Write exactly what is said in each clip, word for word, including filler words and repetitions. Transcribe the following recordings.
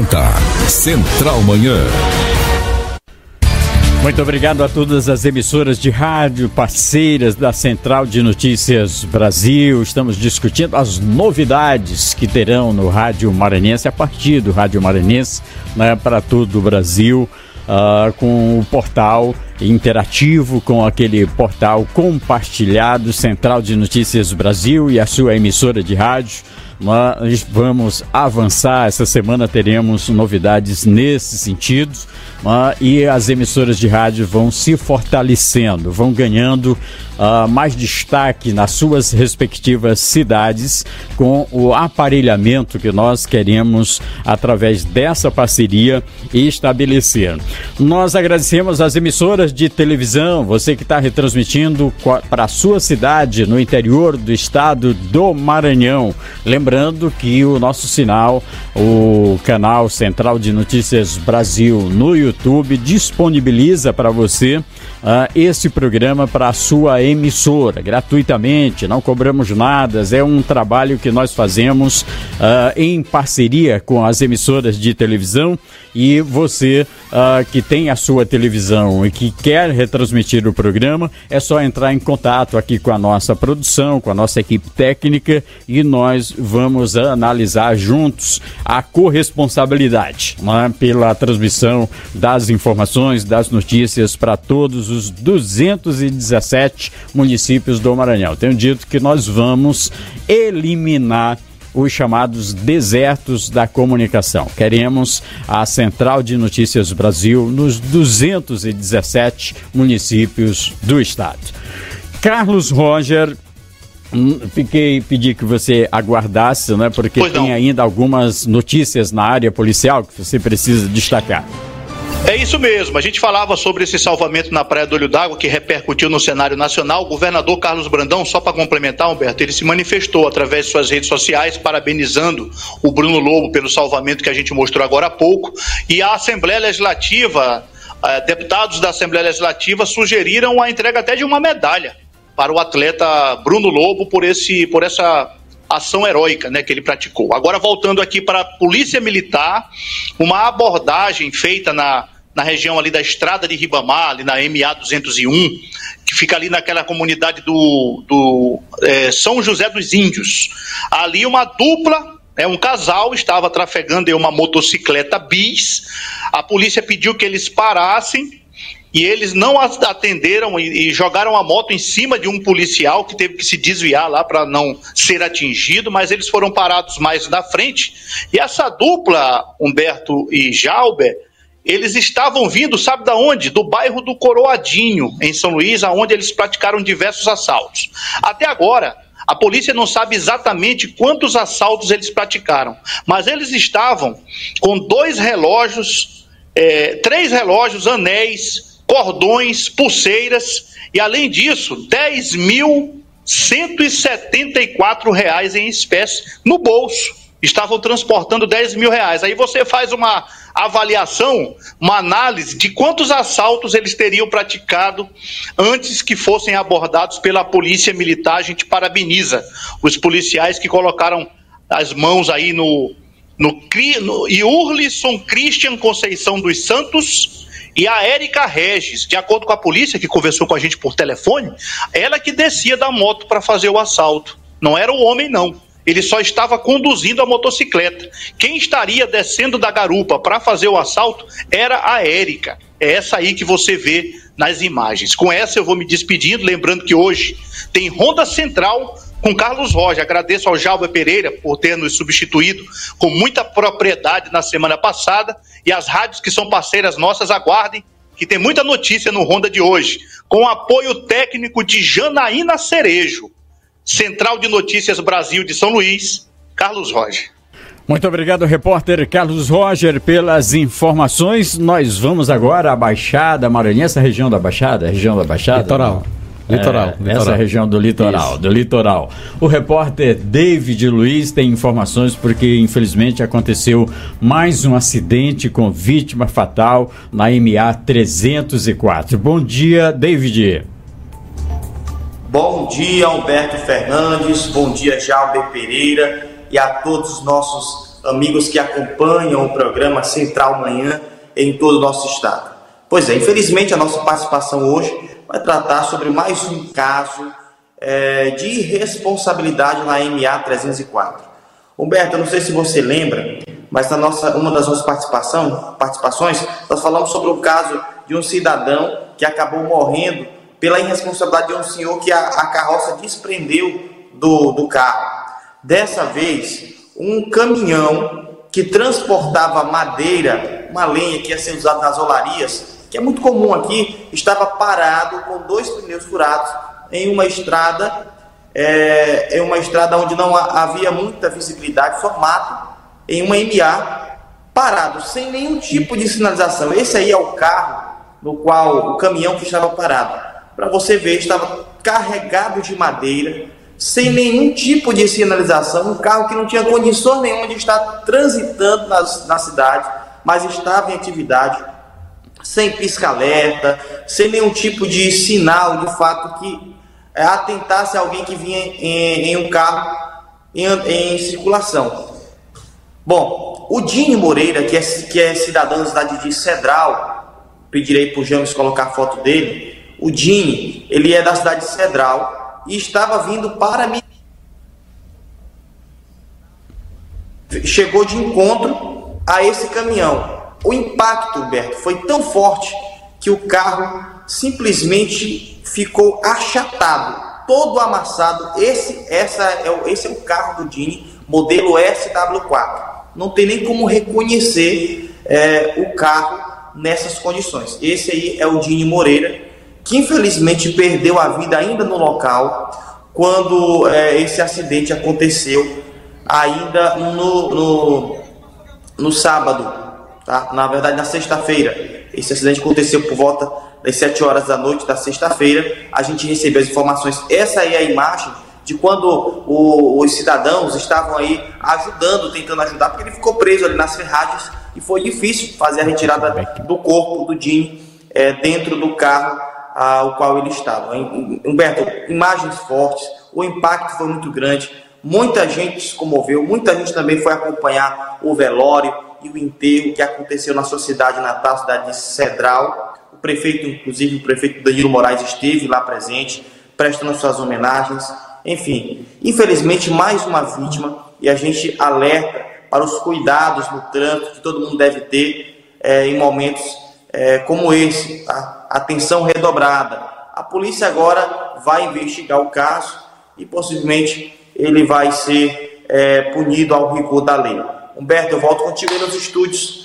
apresenta Central Manhã. Muito obrigado a todas as emissoras de rádio parceiras da Central de Notícias Brasil. Estamos discutindo as novidades que terão no Rádio Maranhense, a partir do Rádio Maranhense, né, para todo o Brasil, uh, com o portal interativo, com aquele portal compartilhado, Central de Notícias Brasil e a sua emissora de rádio. Nós vamos avançar, essa semana teremos novidades nesse sentido, uh, e as emissoras de rádio vão se fortalecendo, vão ganhando uh, mais destaque nas suas respectivas cidades com o aparelhamento que nós queremos através dessa parceria estabelecer. Nós agradecemos às emissoras de televisão, você que está retransmitindo para a sua cidade no interior do estado do Maranhão. Lembrando que o nosso sinal, o canal Central de Notícias Brasil no YouTube, disponibiliza para você uh, esse programa para a sua emissora, gratuitamente, não cobramos nada, é um trabalho que nós fazemos uh, em parceria com as emissoras de televisão, e você uh, que tem a sua televisão e que quer retransmitir o programa, é só entrar em contato aqui com a nossa produção, com a nossa equipe técnica, e nós vamos analisar juntos a corresponsabilidade, né, pela transmissão das informações, das notícias para todos os duzentos e dezessete municípios do Maranhão. Tenho dito que nós vamos eliminar os chamados desertos da comunicação. Queremos a Central de Notícias Brasil nos duzentos e dezessete municípios do estado. Carlos Roger, fiquei pedi que você aguardasse, né, porque pois tem não. ainda algumas notícias na área policial que você precisa destacar. É isso mesmo, a gente falava sobre esse salvamento na Praia do Olho d'Água que repercutiu no cenário nacional. O governador Carlos Brandão, só para complementar, Humberto, ele se manifestou através de suas redes sociais parabenizando o Bruno Lobo pelo salvamento que a gente mostrou agora há pouco, e a Assembleia Legislativa, eh, deputados da Assembleia Legislativa sugeriram a entrega até de uma medalha para o atleta Bruno Lobo por, esse, por essa ação heróica, né, que ele praticou. Agora, voltando aqui para a Polícia Militar, uma abordagem feita na na região ali da Estrada de Ribamar, ali na M A duzentos e um, que fica ali naquela comunidade do, do é, São José dos Índios. Ali uma dupla, é, um casal, estava trafegando em uma motocicleta bis. A polícia pediu que eles parassem e eles não atenderam e, e jogaram a moto em cima de um policial que teve que se desviar lá para não ser atingido, mas eles foram parados mais na frente. E essa dupla, Humberto e Jalber, eles estavam vindo, sabe da onde? Do bairro do Coroadinho, em São Luís, onde eles praticaram diversos assaltos. Até agora, a polícia não sabe exatamente quantos assaltos eles praticaram, mas eles estavam com dois relógios, é, três relógios, anéis, cordões, pulseiras, e além disso, dez mil cento e setenta e quatro reais em espécie no bolso. Estavam transportando dez mil reais. Aí você faz uma avaliação, uma análise de quantos assaltos eles teriam praticado antes que fossem abordados pela Polícia Militar. A gente parabeniza os policiais que colocaram as mãos aí no, no, no Iurlisson Christian Conceição dos Santos e a Érica Regis. De acordo com a polícia, que conversou com a gente por telefone, ela que descia da moto para fazer o assalto. Não era o homem, não. Ele só estava conduzindo a motocicleta. Quem estaria descendo da garupa para fazer o assalto era a Érica. É essa aí que você vê nas imagens. Com essa eu vou me despedindo, lembrando que hoje tem Ronda Central com Carlos Roger. Agradeço ao Jalber Pereira por ter nos substituído com muita propriedade na semana passada, e as rádios que são parceiras nossas, aguardem que tem muita notícia no Ronda de hoje, com apoio técnico de Janaína Cerejo. Central de Notícias Brasil de São Luís, Carlos Roger. Muito obrigado, repórter Carlos Roger, pelas informações. Nós vamos agora à Baixada Maranhense, a região da Baixada, região da Baixada. Litoral. Litoral, é, litoral. Essa região do litoral, Isso. do litoral. O repórter David Luiz tem informações porque, infelizmente, aconteceu mais um acidente com vítima fatal na M A trezentos e quatro. Bom dia, David. Bom dia, Humberto Fernandes, bom dia, Jalber Pereira, e a todos os nossos amigos que acompanham o programa Central Manhã em todo o nosso estado. Pois é, infelizmente a nossa participação hoje vai tratar sobre mais um caso é, de irresponsabilidade na M A trezentos e quatro. Humberto, eu não sei se você lembra, mas na nossa, uma das nossas participação, participações, nós falamos sobre o caso de um cidadão que acabou morrendo pela irresponsabilidade de um senhor que a, a carroça desprendeu do, do carro. Dessa vez, um caminhão que transportava madeira, uma lenha que ia ser usada nas olarias, que é muito comum aqui, estava parado com dois pneus furados em uma estrada, é, em uma estrada onde não havia muita visibilidade, formato, em uma M A, parado, sem nenhum tipo de sinalização. Esse aí é o carro no qual o caminhão que estava parado. Para você ver, estava carregado de madeira, sem nenhum tipo de sinalização, um carro que não tinha condições nenhuma de estar transitando nas, na cidade, mas estava em atividade, sem pisca-alerta, sem nenhum tipo de sinal, de fato, que é, atentasse a alguém que vinha em, em um carro em, em circulação. Bom, o Dini Moreira, que é, que é cidadão da cidade de Cedral, pedirei para o James colocar a foto dele. O Dini, ele é da cidade de Cedral e estava vindo para mim. Chegou de encontro a esse caminhão. O impacto, Humberto, foi tão forte que o carro simplesmente ficou achatado, todo amassado. Esse, essa é, o, esse é o carro do Dini, modelo S W quatro. Não tem nem como reconhecer é, o carro nessas condições. Esse aí é o Dini Moreira, que infelizmente perdeu a vida ainda no local, quando é, esse acidente aconteceu ainda no, no, no sábado, tá? Na verdade na sexta-feira. Esse acidente aconteceu por volta das sete horas da noite da sexta-feira. A gente recebeu as informações. Essa aí é a imagem de quando o, os cidadãos estavam aí ajudando, tentando ajudar, porque ele ficou preso ali nas ferragens e foi difícil fazer a retirada do corpo do Dini é, dentro do carro ao qual ele estava. Humberto, imagens fortes, o impacto foi muito grande, muita gente se comoveu, muita gente também foi acompanhar o velório e o enterro que aconteceu na sua cidade natal, cidade de Cedral. O prefeito, inclusive o prefeito Danilo Moraes, esteve lá presente, prestando suas homenagens. Enfim, infelizmente mais uma vítima, e a gente alerta para os cuidados no trânsito que todo mundo deve ter é, em momentos é, como esse, tá? Atenção redobrada. A polícia agora vai investigar o caso e possivelmente ele vai ser é, punido ao rigor da lei. Humberto, eu volto contigo aí nos estúdios.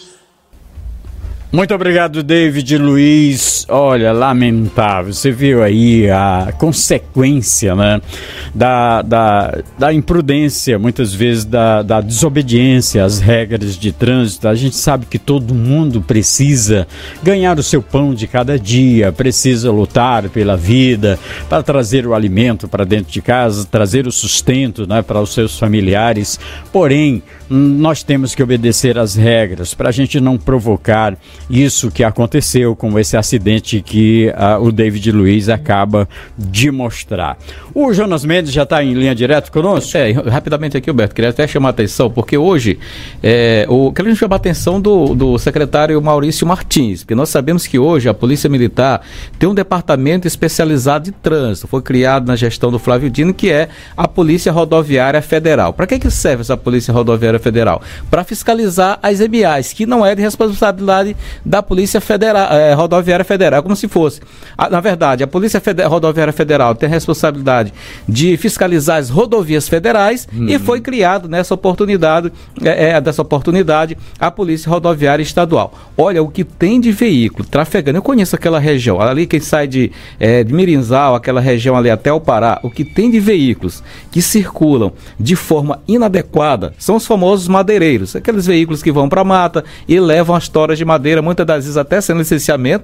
Muito obrigado, David Luiz. Olha, lamentável. Você viu aí a consequência, né, da, da, da imprudência, muitas vezes da, da desobediência às regras de trânsito. A gente sabe que todo mundo precisa ganhar o seu pão de cada dia, precisa lutar pela vida, para trazer o alimento para dentro de casa, trazer o sustento, né, para os seus familiares. Porém, nós temos que obedecer às regras para a gente não provocar isso que aconteceu com esse acidente que uh, o David Luiz acaba de mostrar. O Jonas Mendes já está em linha direta conosco? É, rapidamente aqui, Alberto, queria até chamar a atenção, porque hoje, é, o, queria chamar a atenção do, do secretário Maurício Martins, porque nós sabemos que hoje a Polícia Militar tem um departamento especializado de trânsito, foi criado na gestão do Flávio Dino, que é a Polícia Rodoviária Federal. Para que, que serve essa Polícia Rodoviária Federal? Para fiscalizar as M As, que não é de responsabilidade da Polícia Federal, eh, Rodoviária Federal, como se fosse. A, na verdade, a Polícia Feder- Rodoviária Federal tem a responsabilidade de fiscalizar as rodovias federais hum. e foi criado nessa oportunidade, eh, eh, dessa oportunidade, a Polícia Rodoviária Estadual. Olha, o que tem de veículo trafegando, eu conheço aquela região, ali quem sai de, eh, de Mirinzal, aquela região ali até o Pará, o que tem de veículos que circulam de forma inadequada são os famosos madeireiros, aqueles veículos que vão para a mata e levam as toras de madeira, muitas das vezes até sem licenciamento. O,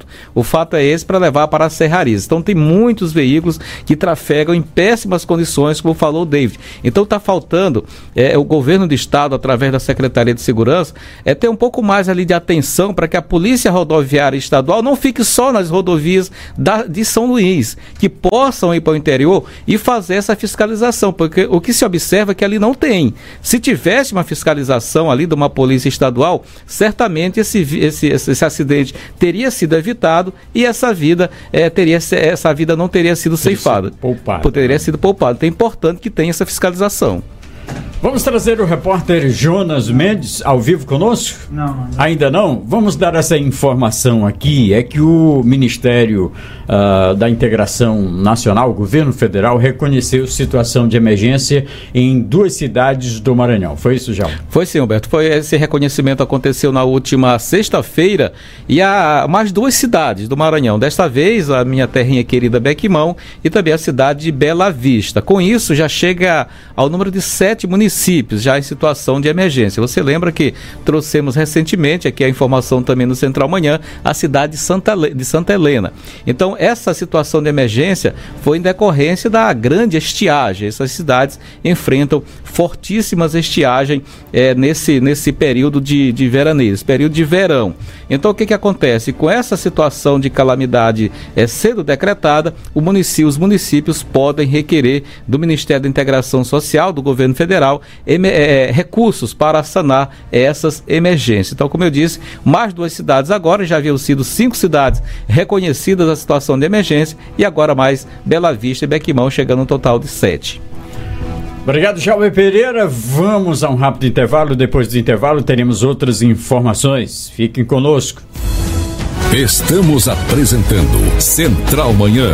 fato é esse, para levar para as serrarias. Então tem muitos veículos que trafegam em péssimas condições, como falou o David. Então está faltando é, o governo do estado, através da Secretaria de Segurança, é ter um pouco mais ali de atenção para que a Polícia Rodoviária Estadual não fique só nas rodovias da, de São Luís, que possam ir para o interior e fazer essa fiscalização, porque o que se observa é que ali não tem. Se tivesse uma fiscalização ali de uma polícia estadual, certamente esse, esse, esse, esse acidente teria sido evitado e essa vida, é, teria, essa vida não teria sido ceifada. Poupado. Teria sido poupado. Então é importante que tenha essa fiscalização. Vamos trazer o repórter Jonas Mendes ao vivo conosco? Não, não. Ainda não? Vamos dar essa informação aqui. É que o Ministério uh, da Integração Nacional, o Governo Federal, reconheceu situação de emergência em duas cidades do Maranhão. Foi isso, João? Foi sim, Humberto. Foi, esse reconhecimento aconteceu na última sexta-feira e há mais duas cidades do Maranhão. Desta vez, a minha terrinha querida Bequimão e também a cidade de Bela Vista. Com isso, já chega ao número de sete municípios já em situação de emergência. Você lembra que trouxemos recentemente, aqui a informação também no Central Manhã, a cidade de Santa, de Santa Helena. Então, essa situação de emergência foi em decorrência da grande estiagem. Essas cidades enfrentam fortíssimas estiagens é, nesse, nesse período de, de veraneio, esse período de verão. Então, o que que acontece? Com essa situação de calamidade é, sendo decretada, o município, os municípios podem requerer do Ministério da Integração Social, do Governo Federal, em, é, recursos para sanar essas emergências. Então, como eu disse, mais duas cidades agora, já haviam sido cinco cidades reconhecidas a situação de emergência e agora mais Bela Vista e Bequimão, chegando um total de sete. Obrigado, Jaume Pereira. Vamos a um rápido intervalo. Depois do intervalo teremos outras informações. Fiquem conosco. Estamos apresentando Central Manhã.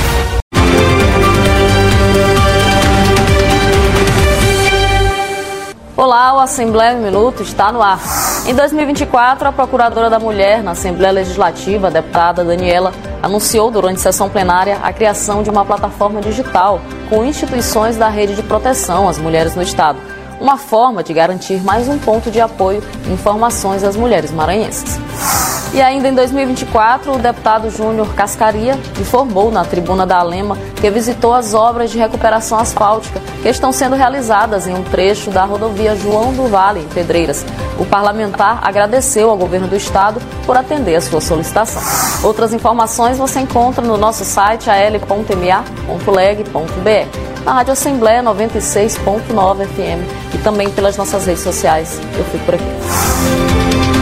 Olá, o Assembleia em Minuto está no ar. Em dois mil e vinte e quatro, a Procuradora da Mulher na Assembleia Legislativa, a deputada Daniela, anunciou durante sessão plenária a criação de uma plataforma digital com instituições da rede de proteção às mulheres no Estado. Uma forma de garantir mais um ponto de apoio e informações às mulheres maranhenses. E ainda em dois mil e vinte e quatro, o deputado Júnior Cascaria informou na tribuna da Alema que visitou as obras de recuperação asfáltica que estão sendo realizadas em um trecho da rodovia João do Vale, em Pedreiras. O parlamentar agradeceu ao governo do estado por atender a sua solicitação. Outras informações você encontra no nosso site a l ponto m a ponto leg ponto b r, na Rádio Assembleia noventa e seis ponto nove F M e também pelas nossas redes sociais. Eu fico por aqui.